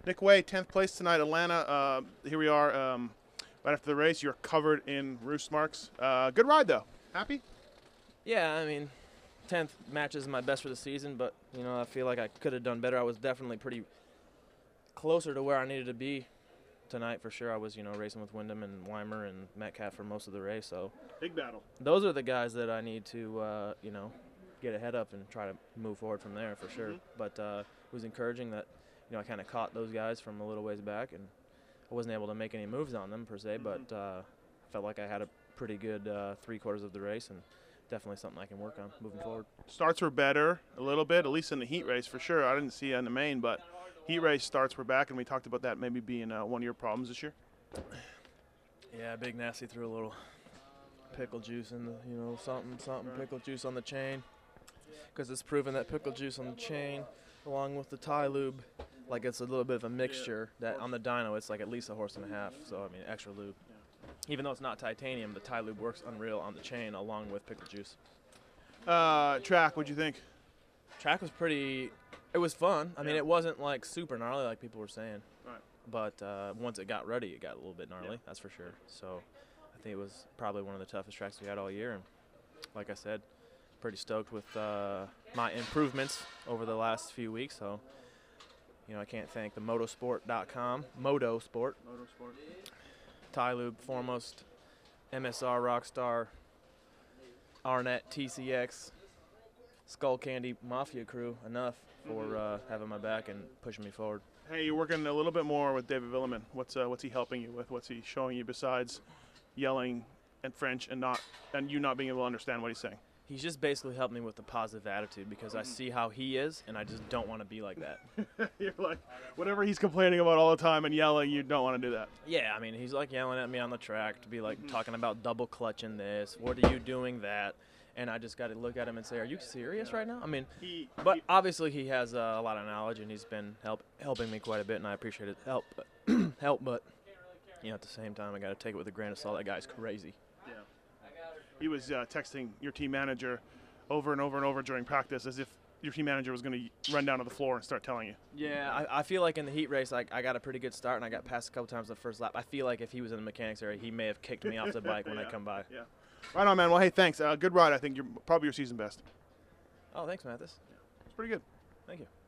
Nick Way, 10th place tonight, Atlanta. Here we are right after the race. You're covered in roost marks. Good ride, though. Happy? Yeah, I mean, 10th match is my best for the season, but, I feel like I could have done better. I was definitely pretty closer to where I needed to be tonight for sure. I was, racing with Wyndham and Weimer and Metcalf for most of the race. So big battle. Those are the guys that I need to, get ahead of and try to move forward from there for sure. But it was encouraging that, I kind of caught those guys from a little ways back, and I wasn't able to make any moves on them per se, but felt like I had a pretty good 3/4 of the race, and definitely something I can work on moving forward. Starts were better a little bit, at least in the heat race for sure. I didn't see it in the main, but heat race starts were back, and we talked about that maybe being one of your problems this year. Yeah, Big Nasty threw a little pickle juice in the, something right. Pickle juice on the chain, because it's proven that pickle juice on the chain, along with the tie lube, like it's a little bit of a mixture that on the dyno it's like at least 1.5 horses. So I mean, extra lube. Even though it's not titanium, the tie lube works unreal on the chain along with pickle juice. Track, what'd you think? Track was it was fun. I mean, it wasn't like super gnarly like people were saying. Right. But once it got ready, it got a little bit gnarly, that's for sure. So I think it was probably one of the toughest tracks we had all year. And like I said, pretty stoked with my improvements over the last few weeks. So, I can't thank the motosport.com, Motosport. Tie Lube, Foremost, MSR, Rockstar, Arnett, TCX, Skull Candy, Mafia crew enough for having my back and pushing me forward. Hey, you're working a little bit more with David Villeman. What's he helping you with? What's he showing you besides yelling in French and you not being able to understand what he's saying? He's just basically helped me with the positive attitude because I see how he is, and I just don't want to be like that. You're like, whatever he's complaining about all the time and yelling, you don't want to do that. Yeah, I mean, he's like yelling at me on the track to be like talking about double clutching this. What are you doing that? And I just got to look at him and say, are you serious right now? I mean, obviously he has a lot of knowledge, and he's been helping me quite a bit, and I appreciate his help. But at the same time, I got to take it with a grain of salt. That guy's crazy. Yeah. He was texting your team manager over and over and over during practice as if your team manager was going to run down to the floor and start telling you. Yeah, I feel like in the heat race, I got a pretty good start, and I got passed a couple times the first lap. I feel like if he was in the mechanics area, he may have kicked me off the bike when I come by. Yeah. Right on, man. Well, hey, thanks. Good ride. I think you're probably your season best. Oh, thanks, Mathis. It's pretty good. Thank you.